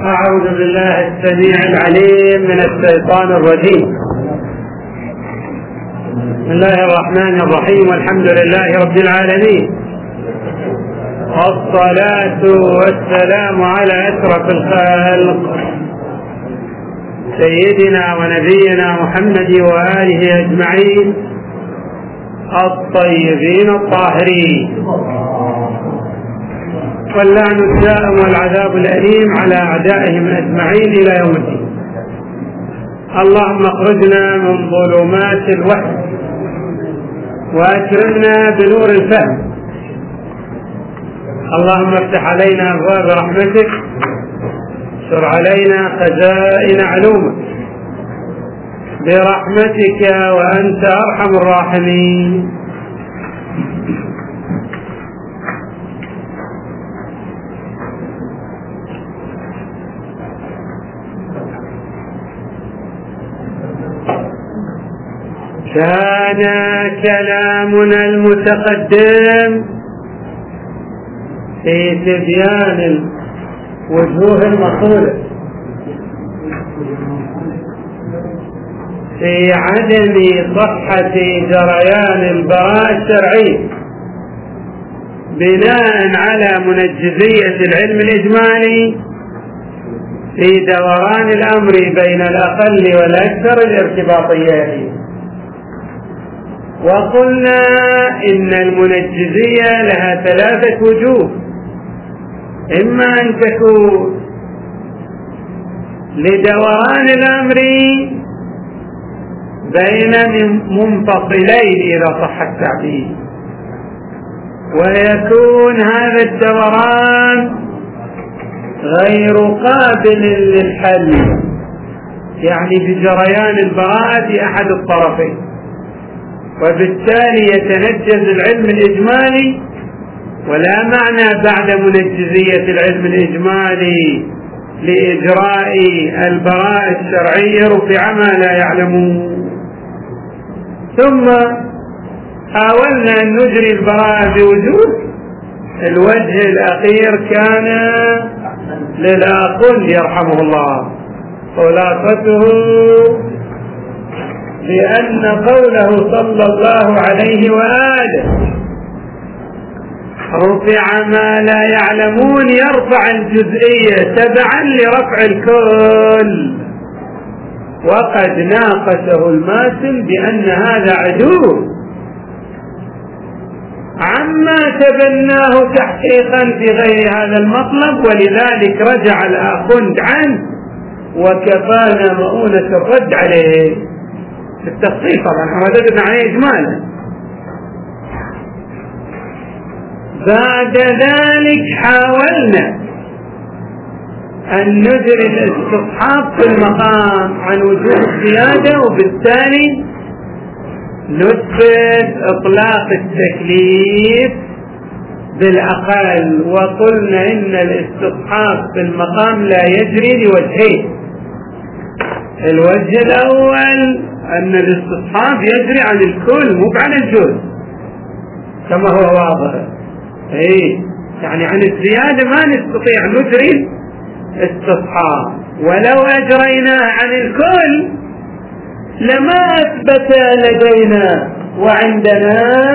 أعوذ بالله السميع العليم من الشيطان الرجيم. بسم الله الرحمن الرحيم، والحمد لله رب العالمين، والصلاة والسلام على أشرف الخلق سيدنا ونبينا محمد وآله أجمعين الطيبين الطاهرين، واللعن الدائم والعذاب الأليم على أعدائهم أجمعين إلى يوم الدين. اللهم اخرجنا من ظلمات الوهم وأكرمنا بنور الفهم. اللهم افتح علينا أبواب رحمتك، اشر علينا خزائن علومك برحمتك وأنت أرحم الراحمين. كان كلامنا المتقدم في تبيان وجوه المقولة في عدم صحة جريان البراءة الشرعية بناء على منجزية العلم الإجمالي في دوران الأمر بين الأقل والأكثر الارتباطيات. وقلنا إن المنجزية لها ثلاثة وجوه: إما أن تكون لدوران الأمر بين منفصلين إذا صح التعبير، ويكون هذا الدوران غير قابل للحل، يعني بجريان البراءة أحد الطرفين، وبالتالي يتنجز العلم الإجمالي. ولا معنى بعد منجزية العلم الإجمالي لإجراء البراءة الشرعية رفع ما لا يعلمون. ثم حاولنا أن نجري البراءة بوجوه. الوجه الأخير كان للأقل يرحمه الله، خلاصته بأن قوله صلى الله عليه وآله رفع ما لا يعلمون يرفع الجزئية تبعا لرفع الكل، وقد ناقشه الماتن بأن هذا عدول عما تبناه تحقيقا في غير هذا المطلب، ولذلك رجع الآخوند عنه وكفانا مؤونة الرد عليه بالتفصيل. طبعا رددنا عليه إجمالا. بعد ذلك حاولنا أن نجري الاستصحاب في المقام عن وجوه الزيادة، وبالتالي نثبت إطلاق التكليف بالأقل. وقلنا إن الاستصحاب في المقام لا يجري لوجهين: الوجه الأول أن الاستصحاب يجري عن الكل مو عن الجزء كما هو واضح، يعني عن الزيادة ما نستطيع نجري استصحاب، ولو أجريناه عن الكل لما أثبت لدينا وعندنا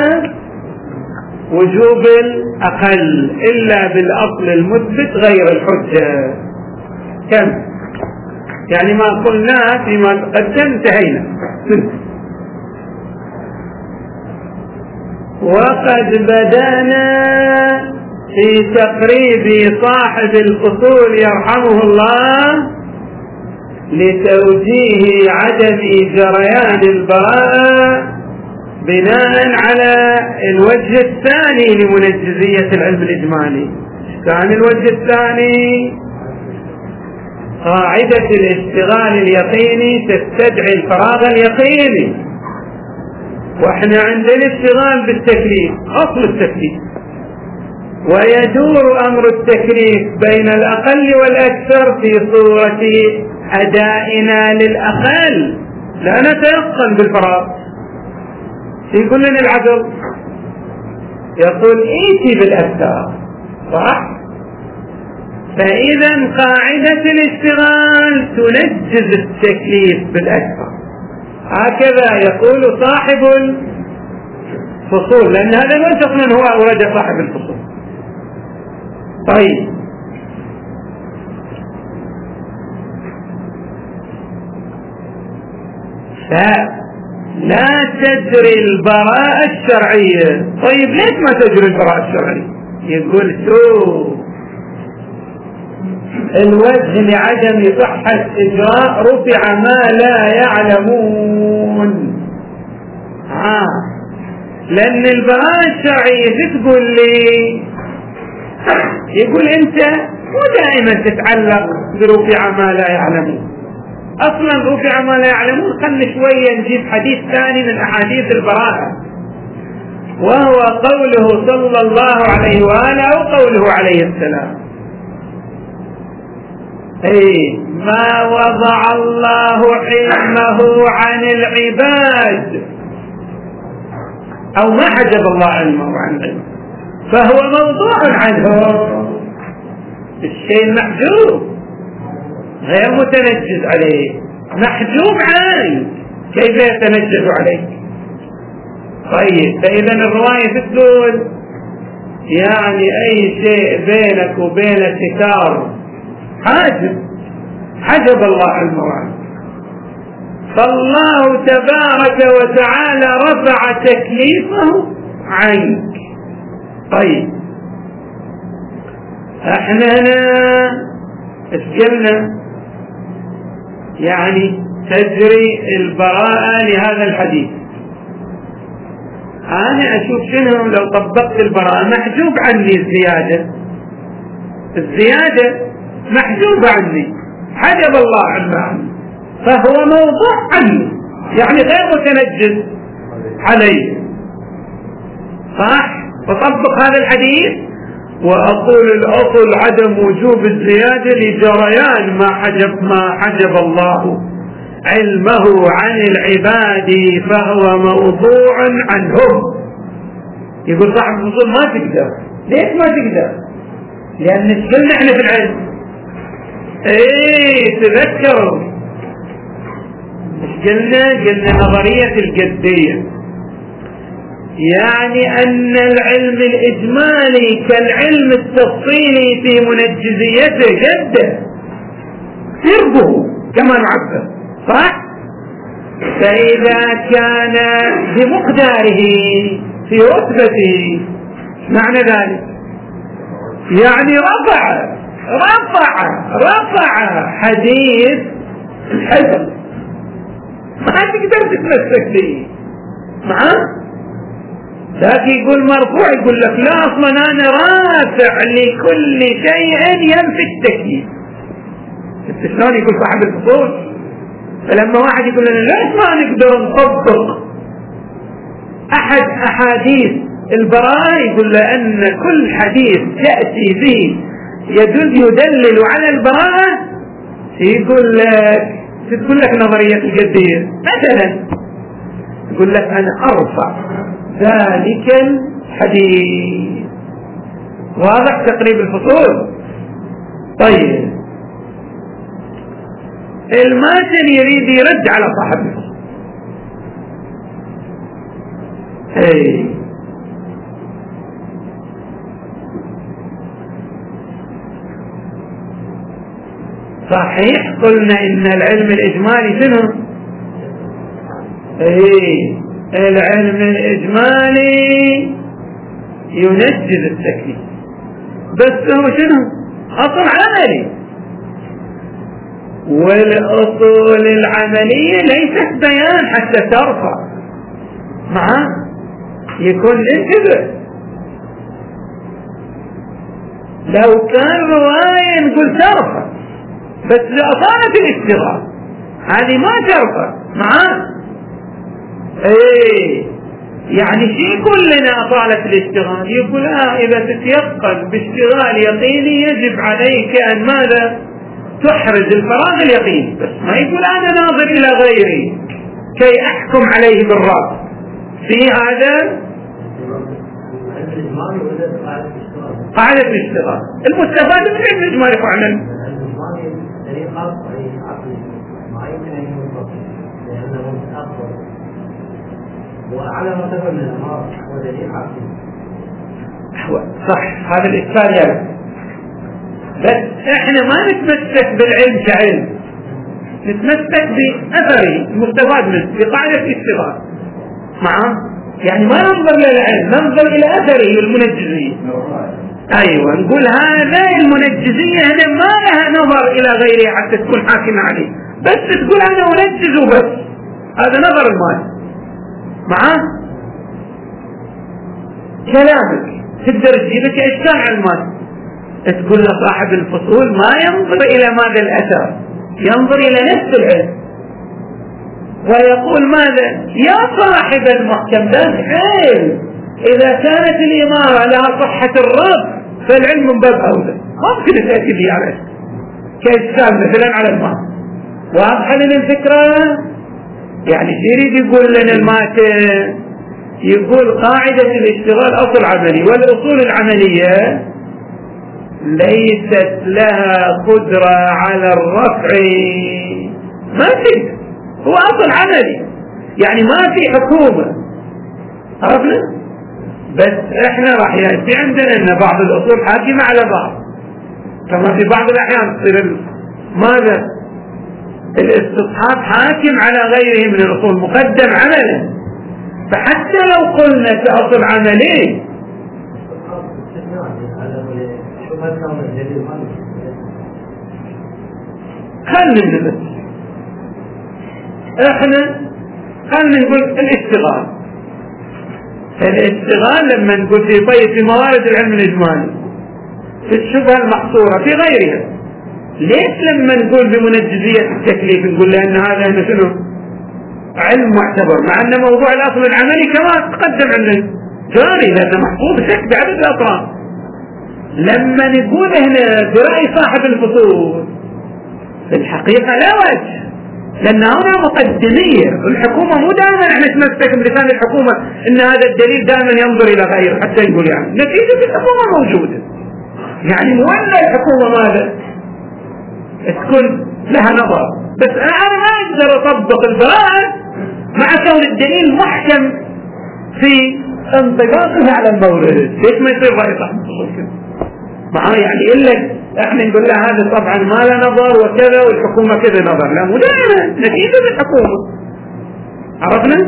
وجوب الأقل إلا بالأصل المثبت غير الحجة. كم يعني ما قلنا فيما تقدم انتهينا. وقد بدأنا في تقريب صاحب الفصول يرحمه الله لتوجيه عدم جريان البراءة بناء على الوجه الثاني لمنجزية العلم الإجمالي. كان الوجه الثاني قاعدة الاشتغال اليقيني تستدعي الفراغ اليقيني، واحنا عندنا اشتغال بالتكليف اصل التكليف، ويدور امر التكليف بين الاقل والاكثر في صورة ادائنا للاقل، لا نتيقن بالفراغ. يقول لنا العقل يقول ايتي بالاكثر، صح؟ فإذا قاعدة الاشتغال تنجز التكليف بالأكثر، هكذا يقول صاحب الفصول، لأن هذا الوجه من هو أورد صاحب الفصول. طيب، فلا تجري البراءة الشرعية. طيب ليش ما تجري البراءة الشرعية؟ يقول شو الوجه لعدم صحة إجراء رفع ما لا يعلمون. لأن البراءة الشرعية تقول لي، يقول أنت مو دائما تتعلق برفع ما لا يعلمون، أصلا رفع ما لا يعلمون خلنا شوية نجيب حديث ثاني من أحاديث البراءة، وهو قوله صلى الله عليه وآله أو قوله عليه السلام: ما وضع الله علمه عن العباد، أو ما حجب الله علمه عن العباد، فهو موضوع عنه، الشيء المحجوب غير متنجز عليه، محجوب عنه كيف يتنجز عليه؟ طيب، فإذا الرواية تقول يعني أي شيء بينك وبين الستار حجب الله علمه عنه، فالله تبارك وتعالى رفع تكليفه عنك. طيب، احنا هنا اسكلنا يعني تجري البراءة لهذا الحديث، أنا أشوف شنو لو طبقت البراءة محجوب عني الزيادة محجوب عني، حجب الله عني، فهو موضوع عني يعني غير متنجز عليه، صح؟ فطبق هذا الحديث وأقول الأصل عدم وجوب الزيادة لجريان ما حجب الله علمه عن العباد فهو موضوع عنهم. يقول صاحب الفصول ما تقدر. ليش ما تقدر؟ لأن قلنا احنا في العلم تذكروا قلنا نظرية الجدية، يعني أن العلم الإجمالي كالعلم التفصيلي في منجزيته جدا سربه كما نعبر، صح؟ فإذا كان بمقداره في رتبته، معنى ذلك يعني رفع حديث الحزن، ما تقدر تتمسك به معه. لكن يقول مرفوع، يقول لك لا اصلا انا رافع لكل شيء ينفي التكليف. شلون يقول صاحب الفصول؟ فلما واحد يقول لنا ليش ما نقدر نطبق احد احاديث البراءة، يقول لان كل حديث تأتي به يدلل على البراءة تقول لك نظرية الجدية مثلا، يقول لك انا ارفع ذلك الحديث. واضح تقريب الفصول؟ طيب، الماتن يريد يرد على صاحب الفصول. صحيح قلنا ان العلم الاجمالي شنو؟ العلم الإجمالي ينجز التكليف، بس هو شنو؟ أصل عملي، والأصول العملية ليست بيان حتى ترفع معه، يكون انتبه. لو كان رواية نقول ترفع، بس لأصالة الاشتغال هذه ما ترفع معه. يعني شيء كلنا أطالة الاشتغال، يقول إذا تتيقن باشتغال يقيني يجب عليك أن ماذا؟ تحرز الفراغ اليقيني، بس ما يقول أنا ناظر إلى غيري كي أحكم عليه بالرأي في هذا. قاعدة الاشتغال المستفاد من علم الإجمالي فعلا. وعلى مرتبة من الأمر ودليل عقلي. صح هذا الإشكال يعني. بس احنا ما نتمسك بالعلم كعلم، نتمسك بأثري المستفاد منه بقاعدة الاشتغال معه. يعني ما ننظر للعلم، ننظر إلى أثره المنجزية. أيوة نقول هذا المنجزية هنا ما لها نظر إلى غيره حتى تكون حاكمة عليه، بس تقول أنا منجز وبس، هذا نظر المال معه. كلامك تقدر تجيبك إشكال على المال، تقول لصاحب الفصول ما ينظر إلى ماذا الأثر، ينظر إلى نفس العلم ويقول ماذا يا صاحب المحكم ده علم، إذا كانت الإمارة لها صحة الرب فالعلم من باب أولى. ممكن تأتي لي على كإشكال مثلا على المال. واضحة لنا الفكرة؟ يعني يريد يقول لنا الماتن، يقول قاعدة الاشتغال أصل عملي، والأصول العملية ليست لها قدرة على الرفع، ما في، هو أصل عملي يعني ما في حكومة. عرفنا؟ بس احنا راح يأتي عندنا ان بعض الأصول حاكمة على بعض، كما في بعض الأحيان تصير ماذا الاستصحاب حاكم على غيره من الأصول مقدم عملا. فحتى لو قلنا كأصل عملي خلنا بس احنا خلنا نقول الاشتغال لما نقول في موارد العلم الإجمالي في الشبهة المحصورة في غيرها. ليش لما نقول بمنجزية التكليف نقول لأن هذا هنا شنو علم معتبر، مع أن موضوع الأصل العملي كما تقدم عندنا جاري لأنه محفوظ بشكل بعدد الأطراف. لما نقول هنا برأي صاحب الفصول في الحقيقة لا وجه، لأن هنا مقدمية. الحكومة مو دائما احنا نتمسك بلسان الحكومة ان هذا الدليل دائما ينظر الى غيره حتى نقول يعني نتيجة الحكومة موجودة، يعني مولى الحكومة ماذا تكون لها نظر. بس انا ما اقدر اطبق البراءة مع كون الدليل محكم في انطباقه على المورد. ليش ما يصير رأي صاحب الفصول كده معاه؟ يعني إلا احنا نقول له هذا طبعا ما له نظر وكذا والحكومة كذا نظر، لا مو دائما نتيجة الحكومة. عرفنا؟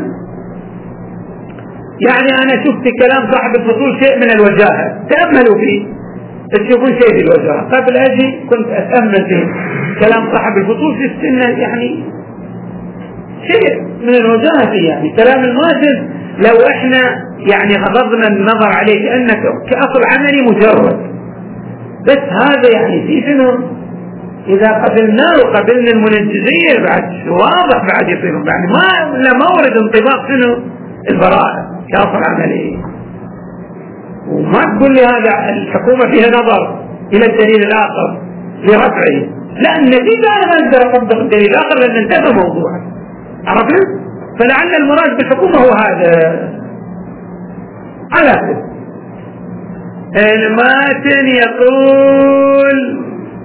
يعني انا شفت كلام صاحب الفصول شيء من الوجاهة، تأملوا فيه تشوفون شيء في الوجاهة. قبل اجي كنت اتأمل في كلام صاحب الفصول في السنة، يعني شيء من الوجاهة فيه. يعني كلام الماتن لو احنا يعني غضضنا النظر عليه كأنك كأصل عملي مجرد، بس هذا يعني في شنو إذا قبلناه وقبلنا المنجزية بعد واضح بعد يصير يعني ما لا مورد انطباق شنو البراءة كأصل عملي. وما تقول لي هذا الحكومة فيها نظر إلى الدليل الآخر لرفعه، لا النتيجة أنا ما أقدر أطبق الدليل الآخر لأن انتهى موضوعا. عرفنا؟ فلعل المراد بالحكومة هو هذا. على كده الماتن يقول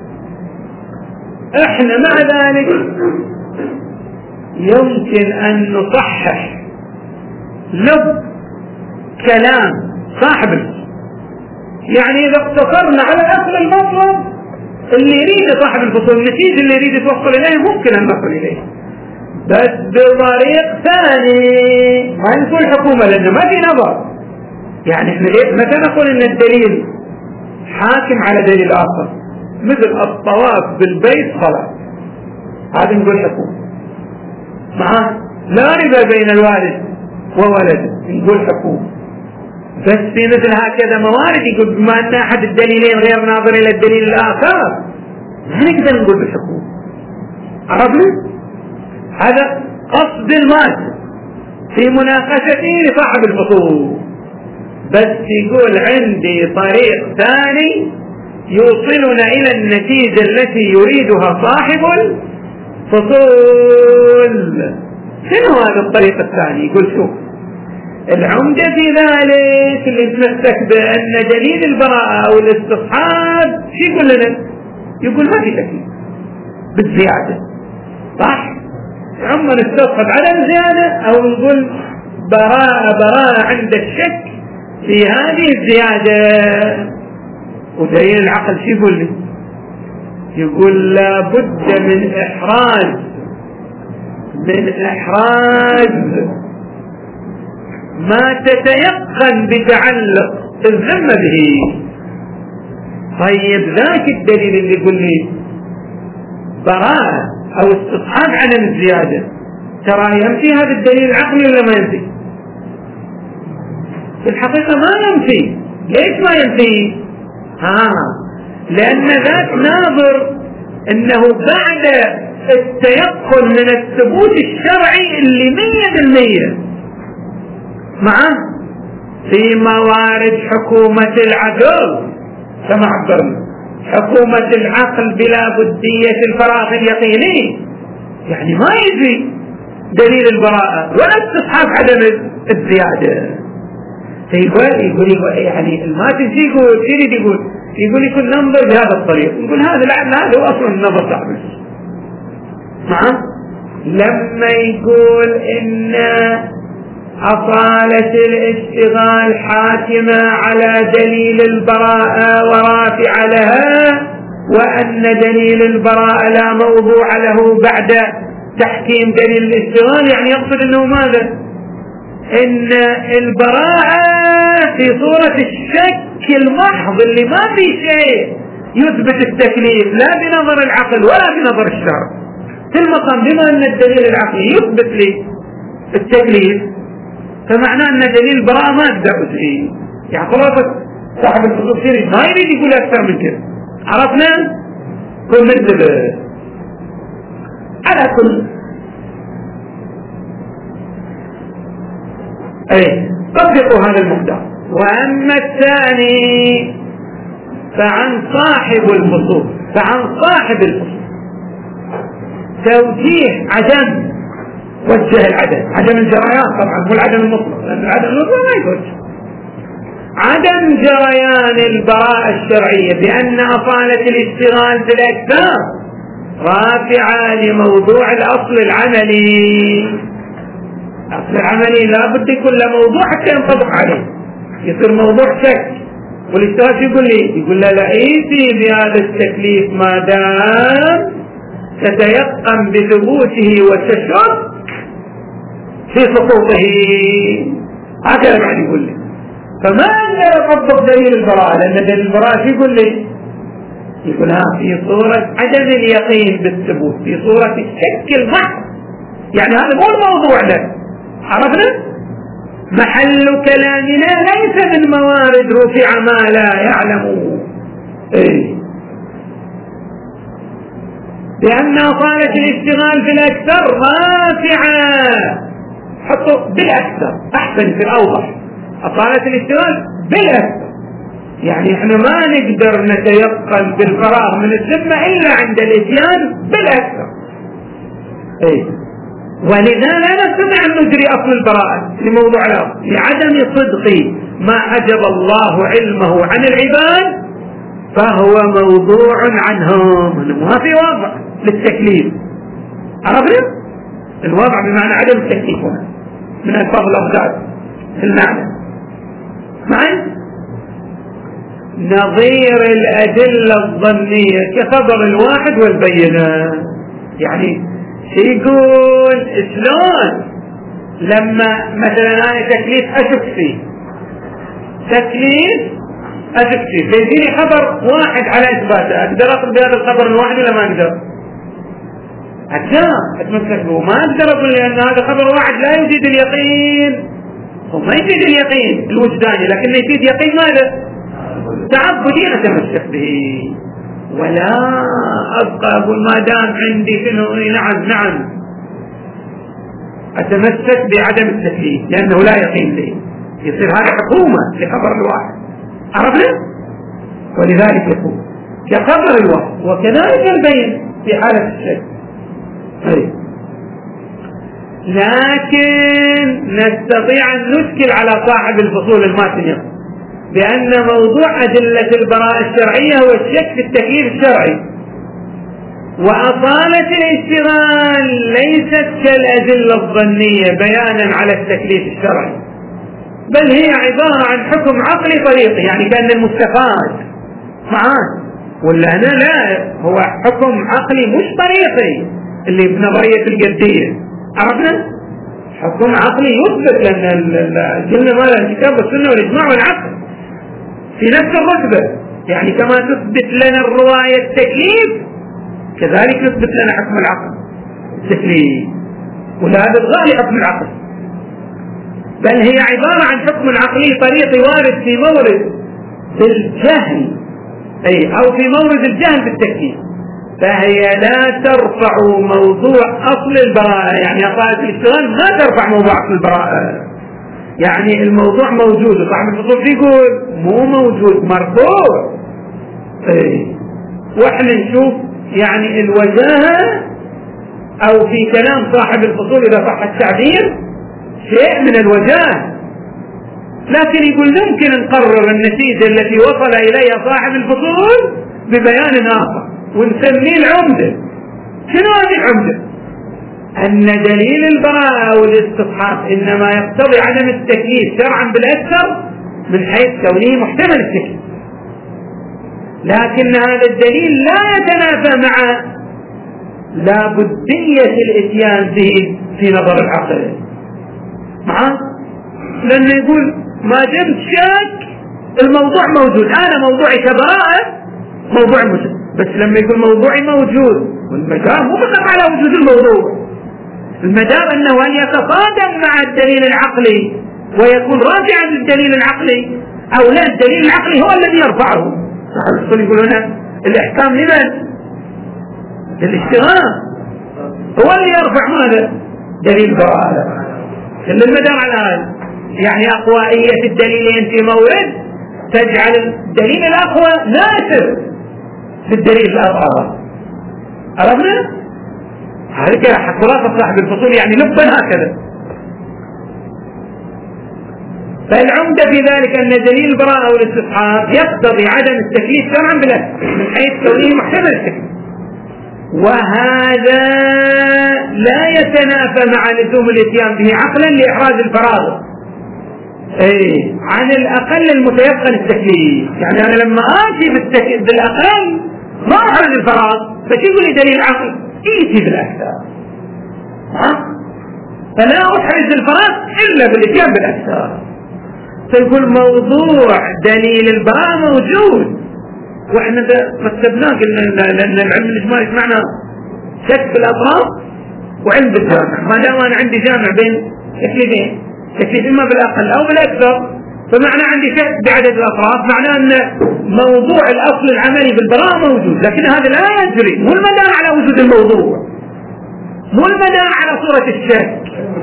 احنا مع ذلك يمكن ان نصحح لب كلام صاحب الفصول. يعني اذا اقتصرنا على اصل المطلب اللي يريد صاحب الفصول النتيجة اللي يريد يتوصل اليه ممكن ان نصل اليه، بس بطريق ثاني ما نقول حكومة لانه ما في نظر. يعني احنا متى نقول ان الدليل حاكم على دليل اخر مثل الطواف بالبيت خلاص هذا نقول حكومة معاه، لا ربا بين الوالد وولده نقول حكومة. بس في مثل هكذا موارد يقول بما ان احد الدليلين غير ناظر الى الدليل الاخر ما نقدر نقول بالحكومة. عرفنا؟ هذا قصد المال في مناقشته لصاحب الفصول، بس يقول عندي طريق ثاني يوصلنا إلى النتيجة التي يريدها صاحب الفصول. شنو هذا الطريق الثاني؟ يقول شوف العمدة في ذلك اللي يتمسك بأن دليل البراءة أو الاستصحاب شو يقول لنا؟ يقول ما في تكليف بالزيادة، صح؟ عمر نستصحب عدم زيادة أو نقول براءة عند الشك في هذه الزيادة. ودليل العقل شو يقول لي؟ يقول لا بد من إحراز ما تتيقن بتعلق الذمة به. طيب ذاك الدليل اللي يقول لي براءة أو استصحاب عدم الزيادة، ترى ينفي هذا الدليل العقلي ولا ما ينفي؟ في الحقيقة ما ينفي. ليش ما ينفي؟ لأن ذاك ناظر أنه بعد التيقن من الثبوت الشرعي اللي 100% معه في موارد حكومة العقل كما عبرنا، حكومة العقل بلا بدية الفراغ اليقيني، يعني ما يجي دليل البراءة ولا استصحاب عدم الزيادة. يقول يعني ما تجي يقول يكون ننظر بهذا الطريق، يقول هذا هو أصلا النظر صعب معه. لما يقول إن أصالة الاشتغال حاكمة على دليل البراءة ورافع لها، وأن دليل البراءة لا موضوع له بعد تحكيم دليل الاشتغال، يعني يقصد أنه ماذا؟ إن البراءة في صورة الشك المحض اللي ما في شيء يثبت التكليف لا بنظر العقل ولا بنظر الشرع. في المقام بما أن الدليل العقلي يثبت لي التكليف، فمعناه أن دليل البراءة ما أقدر أدري. يعني خلاصة صاحب الخصوصية ما يريد يقول أكثر من كده. عرفنا؟ كل ننتبه على كل طبقوا هذا المقدار. وأما الثاني فعن صاحب الفصول توجيه عدم، وجه عدم الجريان، طبعا مو العدم المطلق، لأن العدم المطلق ما يوجه عدم جريان البراءة الشرعية بأن أصالة الاشتغال في الأجسام رافعة لموضوع الأصل العملي. الأصل العملي لا بد يكون له موضوع حتى ينطبق عليه، يصير موضوع شك. والاشتراك يقول لا لئيتي بهذا التكليف ما دام تتيقن بثبوته وتشك في سقوطه. هكذا بعد يقول لي فما أقدر أطبق دليل البراءة، لأن دليل البراءة يقول في صورة عدم اليقين بالثبوت، في صورة الشك المحض، يعني هذا مو الموضوع له. عرفنا؟ محل كلامنا ليس من موارد رفع ما لا يعلم، لأن أصالة الاشتغال في الأكثر رافعة. حطوا بالأكثر أحسن في الأوضح، أصالة الاشتغال بالأكثر، يعني احنا ما نقدر نتيقن بالفراغ من الذمة إلا عند الاتيان بالأكثر. ولذا لا نستطيع أن نجري أصل البراءة لموضوع الأصل لعدم صدق ما حجب الله علمه عن العباد، فهو موضوع عنهم، ما في وضع للتكليف. عرفنا؟ الوضع بمعنى عدم التكليف هنا من الفاظ الأضداد في المعنى. معي؟ نظير الأدلة الظنية كخبر الواحد والبينة. يعني يقول شلون لما مثلا أنا تكليف أشك فيه، فيجيني خبر واحد على إثباته، أقدر أقول بهذا الخبر الواحد ولا ما أقدر؟ أتمسك به، ما أقدر أقول لأن هذا خبر واحد لا يوجد اليقين، وما يوجد اليقين الوجداني، لكن يفيد يقين ماذا؟ تعبدي أتمسك به، ولا أبقى أقول ما دام عندي شنو نعم أتمسك بعدم التكليف لأنه لا يقين لي. يصير هذا حكومة لخبر الواحد. عرفنا؟ ولذلك يكون كخبر الواحد، وكذلك البين في حالة الشك. لكن نستطيع أن نشكل على صاحب الفصول الماتنة بأن موضوع أدلة البراءة الشرعية هو الشك في التكليف الشرعي، وأصالة الاشتغال ليست كالأدلة الظنية بيانا على التكليف الشرعي، بل هي عبارة عن حكم عقلي طريقي، يعني كأن المستفاد معاه، ولا أنا لا، هو حكم عقلي مش طريقي اللي بنظرية الجدية. عرفنا؟ حكم عقلي يثبت، لأن قلنا ما الكتاب والسنة والإجماع والعقل في نفس الرتبة، يعني كما تثبت لنا الرواية التكليف كذلك يثبت لنا حكم العقل التكليف، ولا هذا الغالي حكم العقل، بل هي عبارة عن حكم عقلي طريقي وارد في مورد الجهل، أو في مورد الجهل بالتكليف، فهي لا ترفع موضوع أصل البراءة، يعني أصالة الاشتغال ما ترفع موضوع أصل البراءة، يعني الموضوع موجود وصاحب الفصول يقول مو موجود مرفوع. واحنا نشوف يعني الوجاهة أو في كلام صاحب الفصول إذا صح التعبير شيء من الوجاهة، لكن يقول يمكن نقرر النتيجة التي وصل إليها صاحب الفصول ببيان آخر ونسميه العمدة. شنو هذه العمدة؟ أن دليل البراءة والاستصحاب إنما يقتضي عدم التكليف شرعا بالأكثر من حيث كونه محتمل التكليف، لكن هذا الدليل لا يتنافى مع لا بدية الإتيان به في نظر العقل معه، لأنه يقول ما دمت شاك الموضوع موجود، أنا موضوعي كبراءة موضوع مسلم، بس لما يقول موضوعي موجود والمدار مو فقط على وجود الموضوع، المدار أنه أن يتصادم مع الدليل العقلي ويكون راجعا للدليل العقلي، أو لا الدليل العقلي هو الذي يرفعه. يقول هنا الإحكام لمن؟ للاشتغال، هو اللي يرفع ماذا؟ دليل براءة، لأن المدار على هذا، يعني أقوائية الدليلين في مورد تجعل الدليل الأقوى ناسب للدليل الأضعف. عرفنا؟ هذه خلاصة صاحب الفصول، يعني لبا هكذا. فالعمدة في ذلك أن دليل البراءة والاستصحاب يقتضي عدم التكليف شرعا بالأكثر من حيث كونه محتمل التكليف، وهذا لا يتنافى مع لزوم الاتيان به عقلا لإحراز الفراغ عن الأقل المتيقن التكليف. يعني أنا لما آتي بالأقل ما أحرز الفراغ، فشيء لي دليل عقل إيتي بالأكثر، فلا أحرز الفراغ إلا بالاتيان بالأكثر. فيقول موضوع دليل البراءة موجود، وإحنا رتبناه قلنا لأن العلم الإجمالي معنى شك في الأطراف وعلم بالجامع، ما دام أنا عندي جامع بين تكليفين، تكليف إما بالأقل أو بالأكثر، فمعنى عندي شك بعدد الأطراف، معناه أن موضوع الأصل العملي بالبراءة موجود، لكن هذا لا يجري، مو المدار على وجود الموضوع، مو المدار على صورة الشك،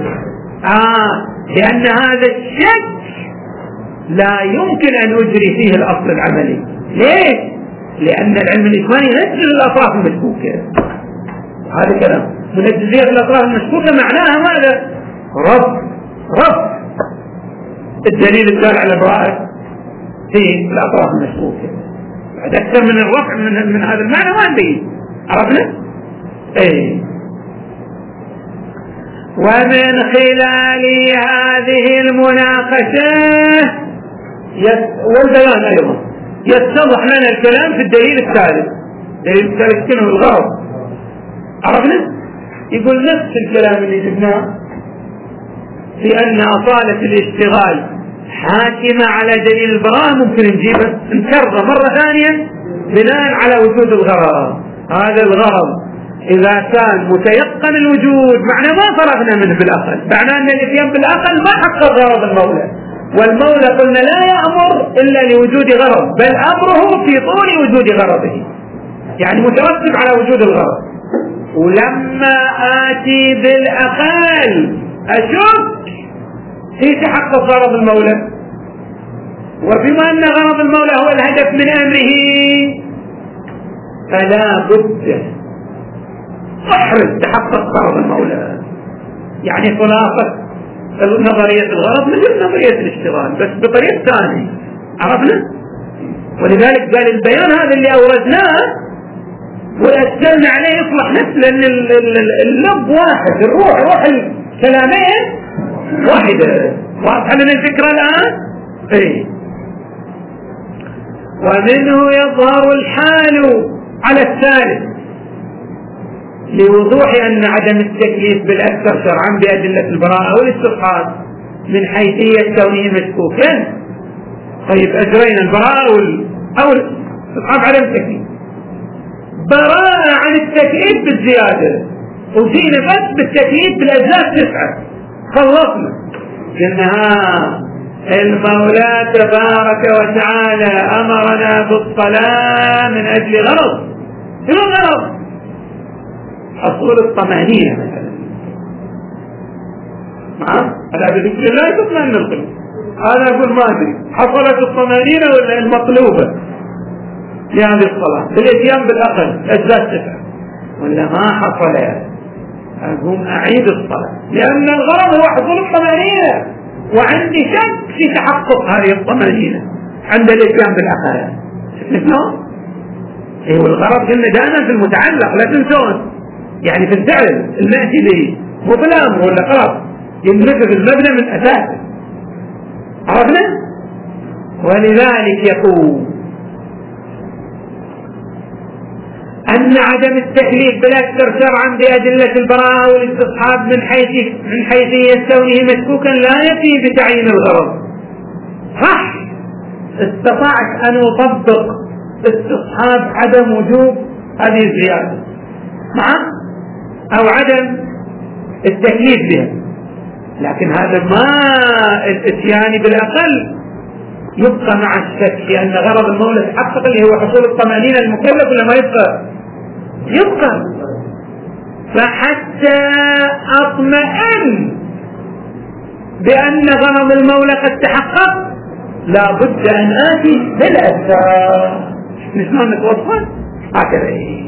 لأن هذا الشك لا يمكن أن أجري فيه الأصل العملي. ليه؟ لأن العلم الإجمالي ينزل الأطراف المشكوكة، هذا كلام منزلية الأطراف المشكوكة معناها ماذا؟ رفض الدليل الدال على البراءة في الأطراف المشكوكة، بعد أكثر من الرفع من هذا المعنى ما عندي. عرفنا؟ ومن خلال هذه المناقشة والبيان أيضا يتضح لنا الكلام في الدليل الثالث. الدليل الثالث كنه الغرض. عرفنا؟ يقول نفس الكلام اللي جبناه في أن أصالة الاشتغال حاكمة على دليل البراءة، ممكن نجيبه نكرره مرة ثانية بناء على وجود الغرض. هذا الغرض إذا كان متيقن الوجود معنى ما فرغنا منه بالأقل، معنى أن الاتيان بالأقل ما حقق غرض المولى، والمولى قلنا لا يأمر إلا لوجود غرض، بل أمره في طول وجود غرضه، يعني مترتب على وجود الغرض. ولما آتي بالأقل أشك في تحقق غرض المولى، وبما أن غرض المولى هو الهدف من أمره فلا بد أحرز تحقق غرض المولى. يعني خلاصة نظرية الغرض مثل نظرية الاشتغال بس بطريقة ثانية. عرفنا؟ ولذلك قال البيان هذا اللي أوردناه وأسلنا عليه يصلح نفس، لأن اللب واحد، روح الكلامين واحدة. واضح لنا الفكرة الآن؟ إيه. ومنه يظهر الحال على الثالث لوضوح أن عدم التكليف بالأكثر شرعا بأدلة البراءة والاستصحاب من حيثية كونه مشكوكا. طيب أجرينا البراءة أو الاستصحاب عدم التكليف، براءة عن التكليف بالزيادة، وجينا بس بالتكليف بالأجزاء 9 خلصنا. إنها المولى تبارك وتعالى أمرنا بالصلاة من أجل غرض. شنو الغرض؟ حصول الطمأنينة مثلا. هذا بذكر الله تطمئن القلوب. أنا أقول ما أدري حصلت الطمأنينة ولا المطلوبة لهذه الصلاة بالإتيان بالأقل أجزاء 9 ولا ما حصل؟ أقوم أعيد الصلاة لأن الغرض هو حصول الطمأنينة، وعندي شك في تحقق هذه الطمأنينة عند الإتيان بالأقل. شفنا؟ إيه والغرض قلنا دائما في المتعلق لا تنسون، يعني في الفعل المأتي به مو بالأمر ولا خلاص ينرفض المبنى من أساسه. عرفنا؟ ولذلك يقول أن عدم التكليف بالأكثر شرعا بأدلة البراءة والاستصحاب من حيثية كونه مشكوكا لا يفي بتعيين الغرض. صح استطعت أن أطبق استصحاب عدم وجوب هذه الزيادة أو عدم التكليف بها، لكن هذا ما الاتيان بالأقل يبقى مع الشك لأن غرض المولى تحقق اللي هو حصول الطمأنينة المكلف ولا ما يبقى. فحتى أطمئن بأن غرض المولى قد تحقق لا بد أن آتي بالأسباب. نسمع نتوصل هكذا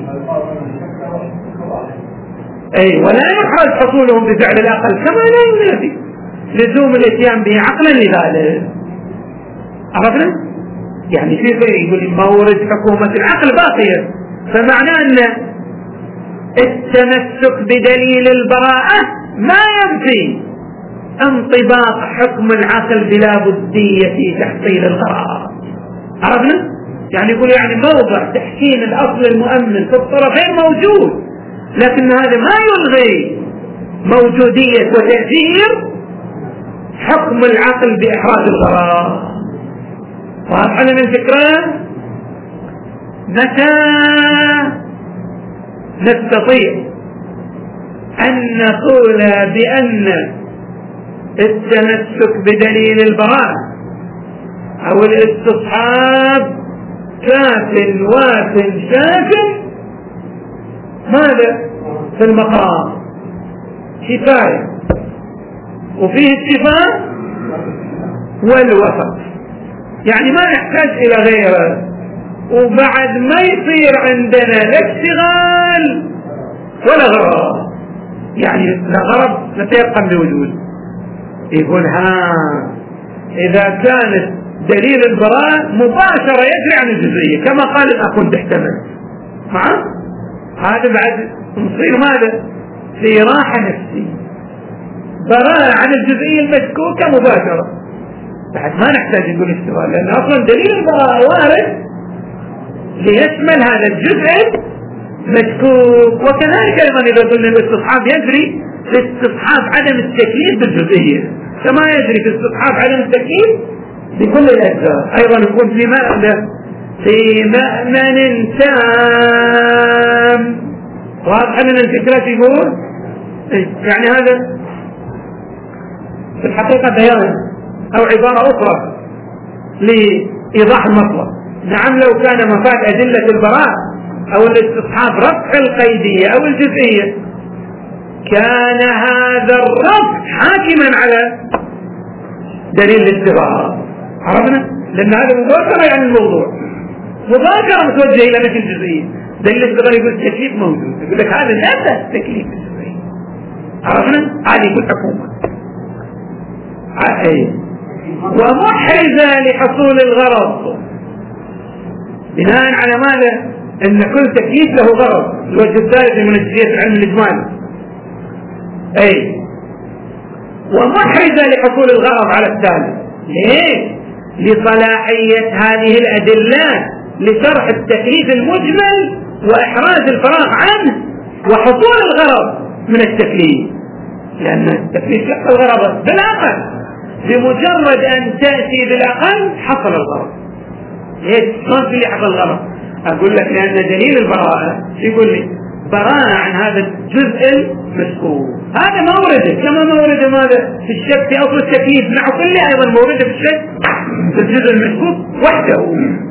أي ولا يحرج حصوله بفعل الأقل كما لا ينافي لزوم الاتيان به عقلا لذلك. عرفنا؟ يعني في غير يقول مورد حكومة العقل باقية، فمعناه أن التمسك بدليل البراءة ما ينفي انطباق حكم العقل بلا بدية في تحصيل الغرض. عرفنا؟ يعني يقول يعني موضع تحكيم الأصل المؤمن في الطرفين موجود، لكن هذا ما يلغي موجودية وتأثير حكم العقل بإحراز الغرض. واضح لنا الفكرة؟ متى نستطيع أن نقول بأن التمسك بدليل البراءة أو الاستصحاب كاف واف شاف ماذا في المقام كفاية وفيه الشفاء والوسط، يعني ما نحتاج إلى غيره، وبعد ما يصير عندنا لا اشتغال ولا غرض، يعني لا غرض نتيقن بوجود. يقول إذا كانت دليل البراءة مباشرة يجري عن الجزئية كما قال الأخ تحتمل هذا بعد نصير ماذا في راحة نفسية، براءة عن الجزئية المشكوكة مباشرة، بعد ما نحتاج نقول اشتغال، لأن أصلا دليل البراءة وارد ليشمل هذا الجزء مشكوك. وكذلك أيضا إذا قلنا الاستصحاب يجري في استصحاب عدم التكليف بالجزئية كما يجري في استصحاب عدم التكليف بكل الأجزاء، أيضا يكون في مأمن تام. واضح لنا الفكرة؟ يقول يعني هذا في الحقيقة بيان أو عبارة أخرى لإيضاح المطلب. نعم لو كان مفاد أدلة البراءة أو الاستصحاب رفع القيدية أو الجزئية كان هذا الرفع حاكما على دليل الاستغراق. عرفنا؟ لأن هذا مباشرة يعني الموضوع مباشرة متوجه إلى نفي الجزئية. دليل الاستغراق يقول التكليف موجود، يقول لك هذا لا التكليف الجزئي، عرفنا؟ هذه كل حكومة ومحرزة لحصول الغرض، بناء على ماذا؟ ان كل تكليف له غرض. الوجه الثالث من جزئية العلم الإجمالي. ومحرزة لحصول الغرض على التالي. ليه؟ لصلاحية هذه الأدلة لشرح التكليف المجمل وإحراز الفراغ عنه وحصول الغرض من التكليف، لأن التكليف يحصل الغرض بالعقل، بمجرد أن تأتي بالعقل حصل الغرض. ليش؟ ما في حصل الغرض؟ أقول لك لأن دليل البراءة يقول لي براءة عن هذا الجزء المشكوك، هذا مورده كما مورده ماذا في الشك في أصل التكليف، مع كل أيضا مورده في الشك في الجزء المشكوك وحده.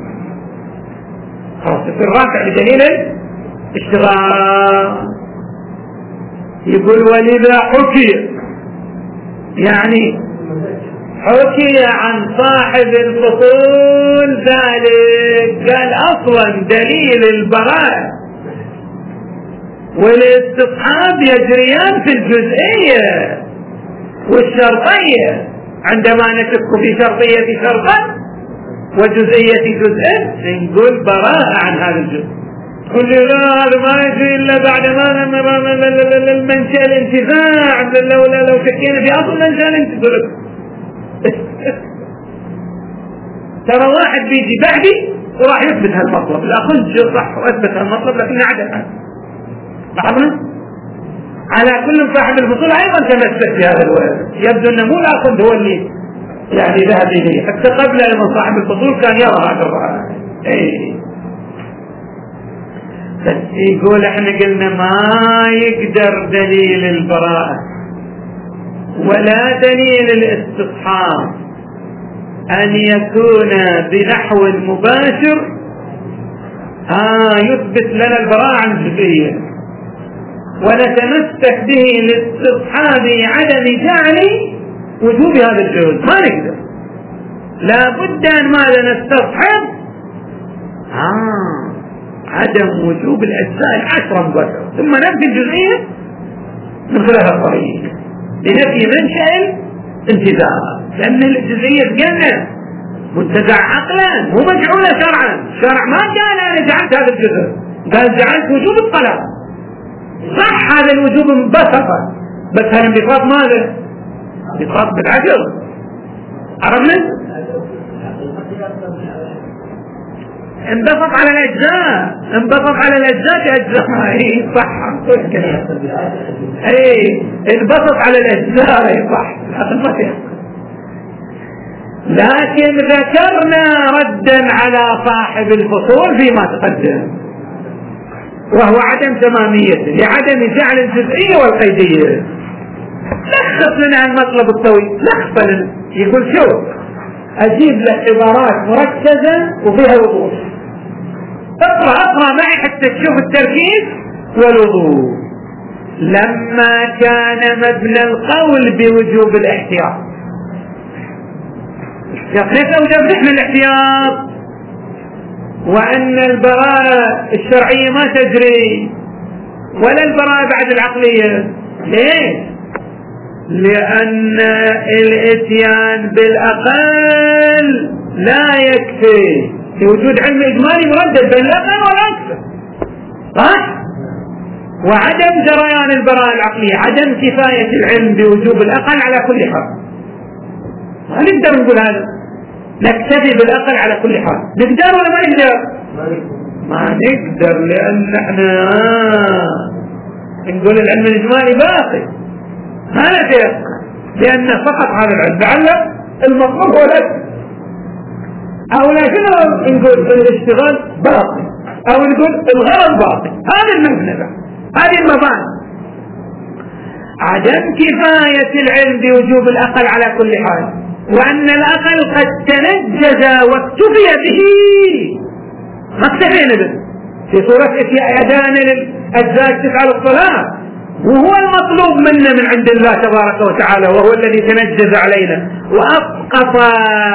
خلاص في الرافع لدليل الاشتراك. يقول ولذا حكي، يعني حكي عن صاحب الفصول ذلك، قال أصلا دليل البراءة والاستصحاب يجريان في الجزئية والشرطية، عندما نشك في شرطية شرطا وجزئية جزء نقول براءة عن هذا الجزء. تقول لي لا هذا ما يجري إلا بعد ما المنشأ الانتفاع، لو شكينا في أصل منشأ الانتفاع. ترى واحد بيجي بعدي وراح يثبت هالمطلب، لا كنت صح واثبت هالمطلب لكنه عدم. لاحظنا على كل صاحب الفصول ايضا تمسك في هذا الوجه. يبدو ان مو الاخذ هو اللي يعني ذهب اليه، حتى قبل ان صاحب الفصول كان يرى هذا الرأي. بس يقول احنا قلنا ما يقدر دليل البراءة ولا دليل الاستصحاب أن يكون بنحو مباشر يثبت لنا البراءة عن الجزئية، ونتمسك به لاستصحاب عدم جعل وجوب هذا الجهود. ما نقدر، لا بد أن ماذا نستصحب عدم وجوب الأجزاء العشرة مباشرة، ثم نفي الجزئية من خلال الطريق لنفي منشأ الانتزاع، لأن الجزئية قلنا منتزع عقلا مو مجعولة شرعا. الشرع ما قال أنا جعلت هذا الجزء، قال جعلت وجوب الطلاق. صح هذا الوجوب انبسط، بس هذا انبساط ماذا؟ انبساط بالعجل. عرفنا؟ انبسط على الأجزاء، انبسط على الأجزاء كأجزاء. صح انبسط على الأجزاء صح. لكن ذكرنا ردا على صاحب الفصول فيما تقدم، وهو عدم تماميته لعدم جعل الجزئية والقيدية. لخص لنا المطلب الطويل، لخص لنا. يقول شوف أجيب لك عبارات مركزة وفيها وضوح، اقرأ معي حتى تشوف التركيز والوضوح. لما كان مبنى القول بوجوب الاحتياط، ليس أوجب نحن الاحتياط، وأن البراءة الشرعية ما تجري ولا البراءة بعد العقلية. ليه؟ لأن الاتيان بالأقل لا يكفي في وجود علم إجمالي مردد بين الأقل والأكثر، صح؟ وعدم جريان البراءة العقلية، عدم كفاية العلم بوجوب الأقل على كل حال. ما نقدر نقول هذا، نكتفي بالأقل على كل حال. نقدر ولا ما نقدر؟ ما نقدر، لأن احنا نقول العلم الإجمالي باقي ما نتيقن، لأن فقط هذا العلم لعل المطلوب هو الأكل، أو لكن نقول الاشتغال باقي، أو نقول الغرض باقي. هذا المبنى، هذه المباني. عدم كفاية العلم بوجوب الأقل على كل حال، وأن الأقل قد تنجز واكتفي به، ما اكتفينا به في صورة أداء للأجزاء تفعل الصلاة، وهو المطلوب منا من عند الله تبارك وتعالى، وهو الذي تنجز علينا وأسقط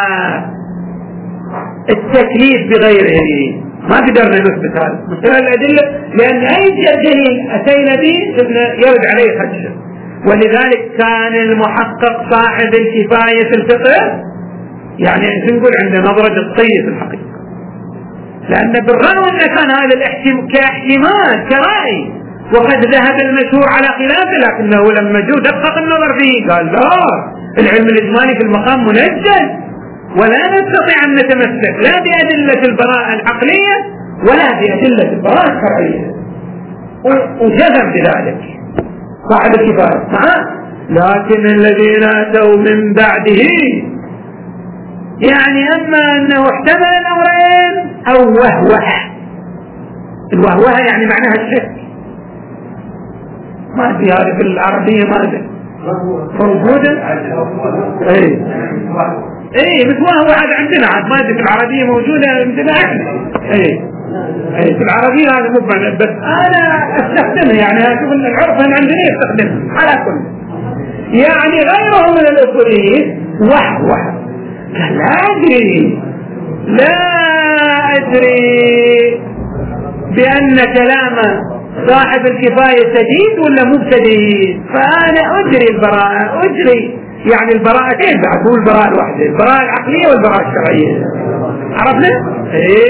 التكليف بغيره. ما قدرنا نثبت هذا من خلال الأدلة، لأن أي دليل أتينا به يرد عليه حجة. ولذلك كان المحقق صاحب الكفاية في الفقه يعني نقول عنده نظرة الطيب في الحقيقة، لأن بالرغم أن كان هذا كاحتمال كرأي وقد ذهب المشهور على خلافه، لكنه لما جو دقق النظر فيه قال لا، العلم الإجمالي في المقام منجل، ولا نستطيع أن نتمسك لا بأدلة البراءة العقلية ولا بأدلة البراءة الشرعية، وجزم بذلك صاحب الكفاية. لكن الذين أتوا من بعده يعني أما أنه احتمل الأمرين أو وهوه. الوهوه يعني معناها الشك، ما في هذه في العربية ماذا موجودة؟ مثل وهو هذا عندنا عاد ماذا في العربية موجودة عندنا احنا. في العربية هذا مو معنى، بس أنا أستخدمه يعني أشوف أن العرف هنا عندنا يستخدمه على كل، يعني غيره من الأصوليين وهوه لا أدري بأن كلام صاحب الكفاية سديد ولا مو سديد، فأنا أجري البراءة، أجري يعني البراءتين بعد، هو البراءة الواحدة، البراءة العقلية والبراءة الشرعية. عرفنا؟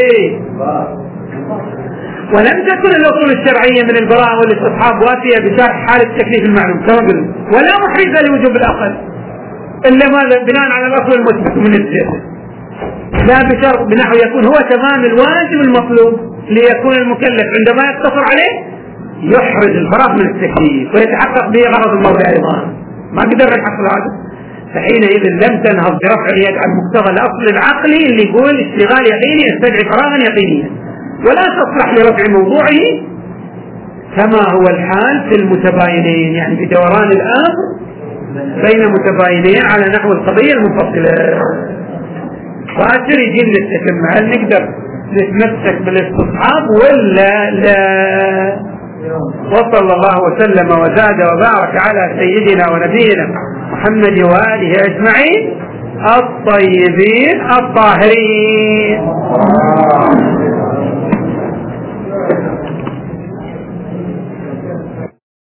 ولم تكن الأصول الشرعية من البراءة والاستصحاب وافية بشرح حال التكليف المعلوم كما قلنا، ولا محرزة لوجوب الأقل إلا ماذا بناء على الأصل المثبت من الجهة، لا بشرط بنحو يكون هو تمام الواجب المطلوب ليكون المكلف عندما يقتصر عليه يحرز الفراغ من التكليف ويتحقق به غرض الموضع أيضا، ما قدر الحصل هذا، فحينئذ لم تنهض برفع اليد عن مقتضى الأصل العقلي اللي يقول اشتغال يقيني يستدعي فراغا يقينيا، ولا تصلح لرفع موضوعه كما هو الحال في المتباينين، يعني في دوران الأمر بين متباينين على نحو القضية المفصلة. فأجر يجي للتتمة، هل نقدر نتمسك بالاستصحاب ولا لا؟ وصلى الله وسلم وزاد وبارك على سيدنا ونبينا محمد وآله أجمعين الطيبين الطاهرين.